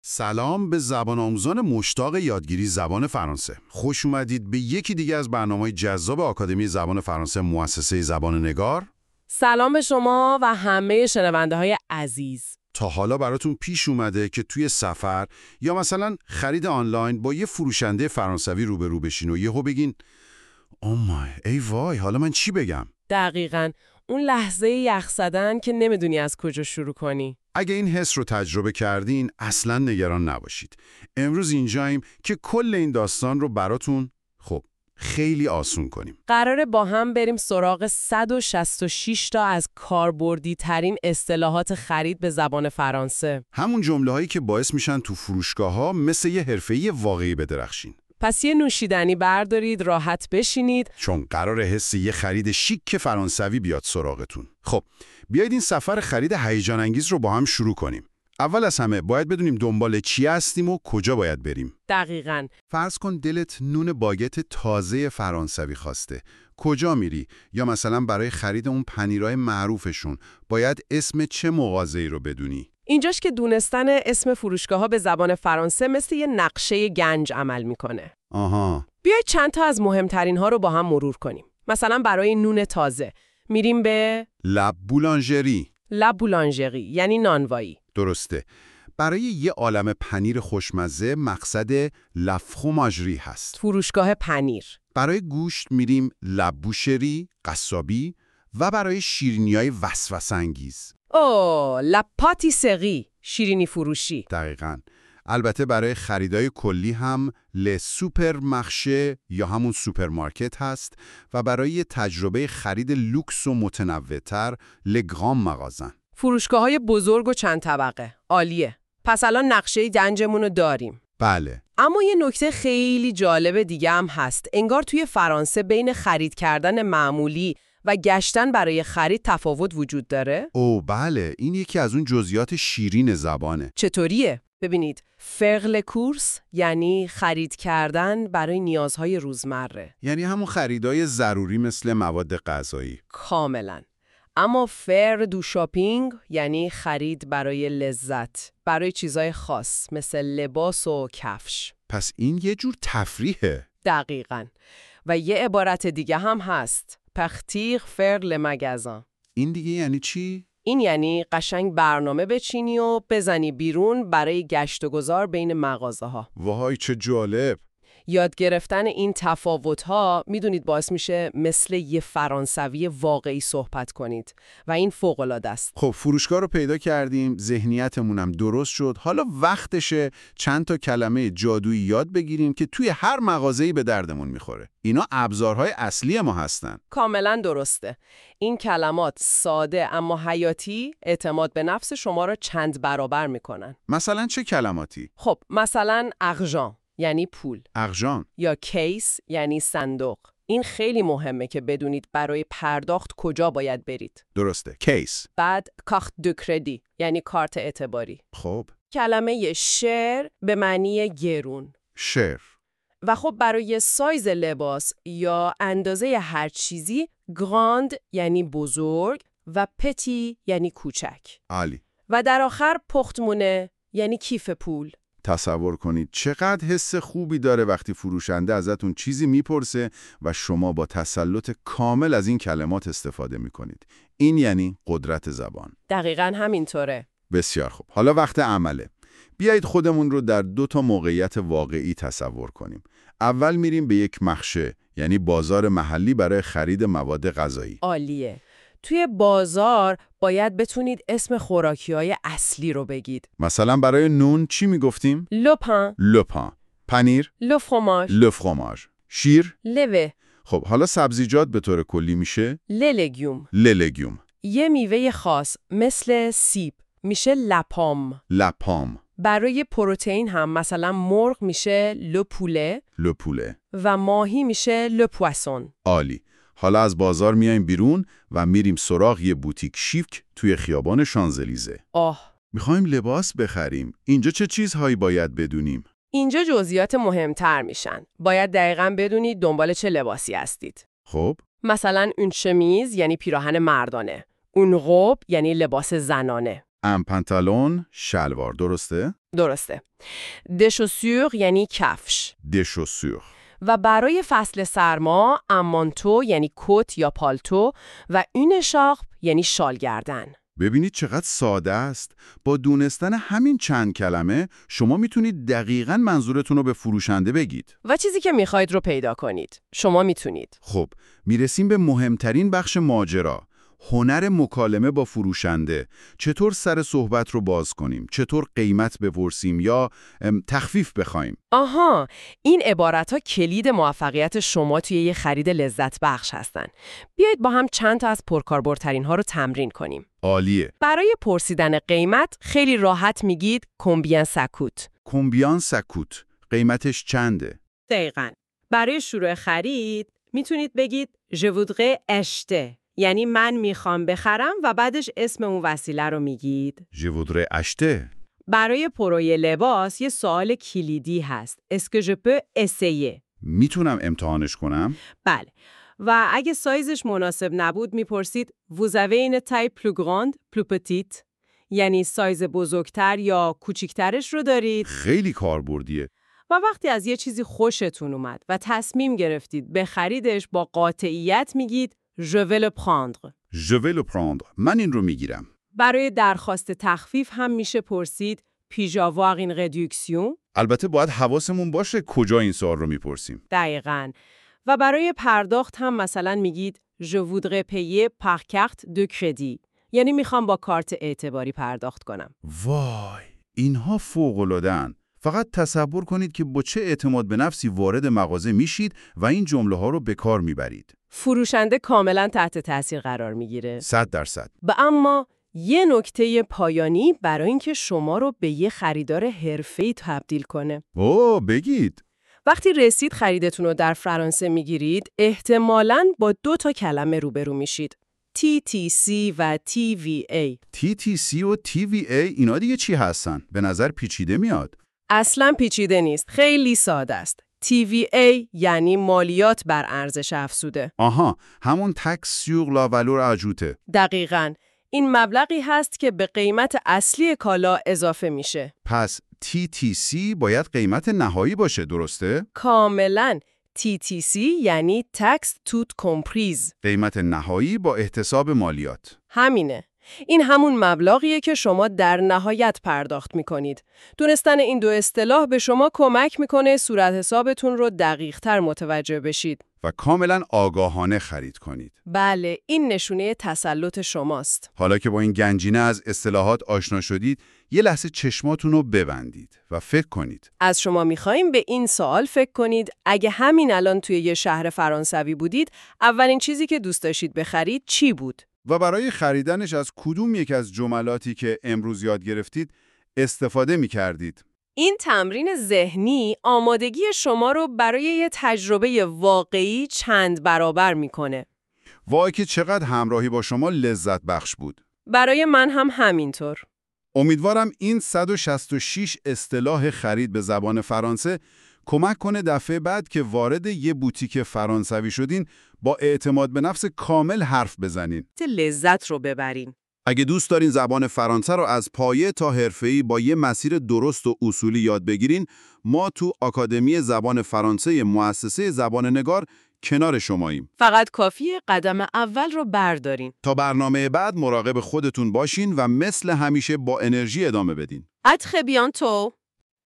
سلام به زبان آموزان مشتاق یادگیری زبان فرانسه. خوش اومدید به یکی دیگه از برنامه‌های جذاب آکادمی زبان فرانسه مؤسسه زبان نگار. سلام به شما و همه شنونده‌های عزیز. تا حالا براتون پیش اومده که توی سفر یا مثلا خرید آنلاین با یه فروشنده فرانسوی روبرو بشین و یهو بگین ای وای حالا من چی بگم؟ دقیقاً اون لحظه یخ زدن که نمیدونی از کجا شروع کنی. اگه این حس رو تجربه کردین اصلاً نگران نباشید. امروز اینجاییم که کل این داستان رو براتون خیلی آسون کنیم. قراره با هم بریم سراغ 166 تا از کاربردی ترین اصطلاحات خرید به زبان فرانسه. همون جمله‌هایی که باعث میشن تو فروشگاه‌ها مثل یه حرفه‌ای واقعی بدرخشین. پس یه نوشیدنی بردارید، راحت بشینید. چون قراره حس یه خرید شیک فرانسوی بیاد سراغتون. خب، بیایید این سفر خرید هیجان انگیز رو با هم شروع کنیم. اول از همه باید بدونیم دنبال چی هستیم و کجا باید بریم. دقیقاً. فرض کن دلت نون باگت تازه فرانسوی خواسته. کجا میری؟ یا مثلا برای خرید اون پنیرای معروفشون باید اسم چه مغازه‌ای رو بدونی؟ اینجاش که دونستن اسم فروشگاه‌ها به زبان فرانسه مثل یه نقشه گنج عمل میکنه. آها. بیایید چند تا از مهمترین ها رو با هم مرور کنیم. مثلا برای نون تازه میریم به لا بولانژری. لا بولانژری یعنی نانوایی. درسته. برای یه عالمه پنیر خوشمزه مقصد لا فروماژری هست. فروشگاه پنیر. برای گوشت میریم لا بوشری، قصابی، و برای شیرینی‌های وسوسه‌انگیز لا پاتیسری، شیرینی فروشی. دقیقاً. البته برای خریدای کلی هم ل سوپر مارشه یا همون سوپرمارکت هست و برای تجربه خرید لوکس و متنوع‌تر ل گران مغازن. فروشگاه‌های بزرگ و چند طبقه. عالیه. پس الان نقشه گنجمون رو داریم. بله. اما یه نکته خیلی جالب دیگه هم هست. انگار توی فرانسه بین خرید کردن معمولی و گشتن برای خرید تفاوت وجود داره؟ بله، این یکی از اون جزئیات شیرین زبانه. چطوریه؟ ببینید، فرل کورس یعنی خرید کردن برای نیازهای روزمره. یعنی همون خریدای ضروری مثل مواد غذایی. کاملا. اما فر دو شاپینگ یعنی خرید برای لذت، برای چیزای خاص مثل لباس و کفش. پس این یه جور تفریحه. دقیقاً. و یه عبارت دیگه هم هست. پختیغ فر لمگازان. این دیگه یعنی چی؟ این یعنی قشنگ برنامه بچینی و بزنی بیرون برای گشت و گذار بین مغازه‌ها. وای چه جالب. یاد گرفتن این تفاوت‌ها میدونید باعث میشه مثل یه فرانسوی واقعی صحبت کنید و این فوق‌العاده است. خب فروشگاه رو پیدا کردیم، ذهنیتمونم درست شد. حالا وقتشه چند تا کلمه جادویی یاد بگیریم که توی هر مغازه‌ای به دردمون میخوره. اینا ابزارهای اصلی ما هستن. کاملا درسته. این کلمات ساده اما حیاتی اعتماد به نفس شما رو چند برابر میکنن. مثلا چه کلماتی؟ خب مثلا ارژان یعنی پول. ارژان. یا کیس یعنی صندوق. این خیلی مهمه که بدونید برای پرداخت کجا باید برید. درسته. کیس. بعد کارت دو کردی یعنی کارت اعتباری. خب. کلمه شر به معنی گرون. شر. و خب برای سایز لباس یا اندازه هر چیزی گراند یعنی بزرگ و پتی یعنی کوچک. عالی. و در آخر پختمونه یعنی کیف پول. تصور کنید چقدر حس خوبی داره وقتی فروشنده ازتون چیزی میپرسه و شما با تسلط کامل از این کلمات استفاده میکنید. این یعنی قدرت زبان. دقیقاً همینطوره. بسیار خوب. حالا وقت عمله. بیایید خودمون رو در 2 تا موقعیت واقعی تصور کنیم. اول میریم به یک مخشه، یعنی بازار محلی برای خرید مواد غذایی. عالیه. توی بازار باید بتونید اسم خوراکی‌های اصلی رو بگید. مثلا برای نون چی میگفتیم؟ لوپن. لوپن. پنیر؟ لوفرماژ. لوفرماژ. شیر؟ لوه. خب حالا سبزیجات به طور کلی میشه؟ للگیوم. للگیوم. یه میوه خاص مثل سیب میشه لپام. لپام. برای پروتئین هم مثلا مرغ میشه لپوله. لپوله. و ماهی میشه لپواسون. عالی. حالا از بازار میایم بیرون و میریم سراغ یه بوتیک شیک توی خیابان شانزلیزه. میخوایم لباس بخریم. اینجا چه چیزهایی باید بدونیم؟ اینجا جزئیات مهمتر میشن. باید دقیقاً بدونید دنبال چه لباسی هستید. خب. مثلا اون شمیز یعنی پیراهن مردانه. اون روب یعنی لباس زنانه. ام پانتالون شلوار، درسته؟ درسته. دشوسور یعنی کفش. دشوسور. و برای فصل سرما امانتو یعنی کت یا پالتو و اون شارپ یعنی شال گردن. ببینید چقدر ساده است. با دونستن همین چند کلمه شما میتونید دقیقاً منظورتون رو به فروشنده بگید. و چیزی که میخواید رو پیدا کنید. شما میتونید. خب، میرسیم به مهمترین بخش ماجرا. هنر مکالمه با فروشنده. چطور سر صحبت رو باز کنیم؟ چطور قیمت بپرسیم یا تخفیف بخوایم؟ آها، این عبارت‌ها کلید موفقیت شما توی یه خرید لذت بخش هستن. بیایید با هم چند تا از پرکاربردترین‌ها رو تمرین کنیم. عالیه. برای پرسیدن قیمت خیلی راحت میگید کمبین ساکوت. کمبیان سکوت. قیمتش چنده؟ دقیقاً. برای شروع خرید میتونید بگید je voudrais acheter. یعنی من میخوام بخرم و بعدش اسم اون وسیله رو میگید. je voudrais acheter. برای پروی لباس یه سوال کلیدی هست. Est-ce que je peux essayer؟ میتونم امتحانش کنم؟ بله. و اگه سایزش مناسب نبود میپرسید Vous avez une taille plus grande, plus petite؟ یعنی سایز بزرگتر یا کوچیکترش رو دارید؟ خیلی کاربردیه. و وقتی از یه چیزی خوشتون اومد و تصمیم گرفتید به خریدش با قاطعیت میگید Je vais le prendre. Je vais le prendre. من این رو میگیرم. برای درخواست تخفیف هم میشه پرسید Puis-je avoir une réduction؟ البته باید حواسمون باشه کجا این سوال رو میپرسیم. دقیقاً. و برای پرداخت هم مثلا میگید Je voudrais payer par carte de crédit. یعنی میخوام با کارت اعتباری پرداخت کنم. وای، اینها فوق‌العاده‌ان. فقط تصور کنید که با چه اعتماد به نفسی وارد مغازه میشید و این جمله ها رو به کار میبرید. فروشنده کاملا تحت تاثیر قرار میگیره. 100%. و اما یه نکته پایانی برای اینکه شما رو به یه خریدار حرفه‌ای تبدیل کنه. بگید. وقتی رسید خریدتون رو در فرانسه میگیرید، احتمالاً با 2 تا کلمه روبرو میشید. TTC و TVA. TTC و TVA اینا دیگه چی هستن؟ به نظر پیچیده میاد. اصلاً پیچیده نیست. خیلی ساده است. TVA یعنی مالیات بر ارزش افزوده. آها، همون taxe sur la valeur ajoutée. دقیقاً. این مبلغی هست که به قیمت اصلی کالا اضافه میشه. پس TTC باید قیمت نهایی باشه، درسته؟ کاملاً. TTC یعنی Tax Tout Comprise. قیمت نهایی با احتساب مالیات. همینه. این همون مبلغیه که شما در نهایت پرداخت میکنید. دونستن این 2 اصطلاح به شما کمک میکنه صورت حسابتون رو دقیق‌تر متوجه بشید. و کاملا آگاهانه خرید کنید. بله، این نشونه تسلط شماست. حالا که با این گنجینه از اصطلاحات آشنا شدید، یه لحظه چشماتون رو ببندید و فکر کنید. از شما میخوایم به این سوال فکر کنید. اگه همین الان توی یه شهر فرانسوی بودید، اولین چیزی که دوست داشتید بخرید چی بود؟ و برای خریدنش از کدوم یک از جملاتی که امروز یاد گرفتید استفاده می‌کردید؟ این تمرین ذهنی آمادگی شما رو برای یه تجربه واقعی چند برابر میکنه. وای که چقدر همراهی با شما لذت بخش بود. برای من هم همینطور. امیدوارم این 166 اصطلاح خرید به زبان فرانسه کمک کنه دفعه بعد که وارد یه بوتیک فرانسوی شدین با اعتماد به نفس کامل حرف بزنین. لذت رو ببرین. اگه دوست دارین زبان فرانسه رو از پایه تا حرفه‌ای با یه مسیر درست و اصولی یاد بگیرین، ما تو آکادمی زبان فرانسه مؤسسه زبان نگار کنار شماییم. فقط کافیه قدم اول رو بردارین. تا برنامه بعد مراقب خودتون باشین و مثل همیشه با انرژی ادامه بدین. À très bientôt.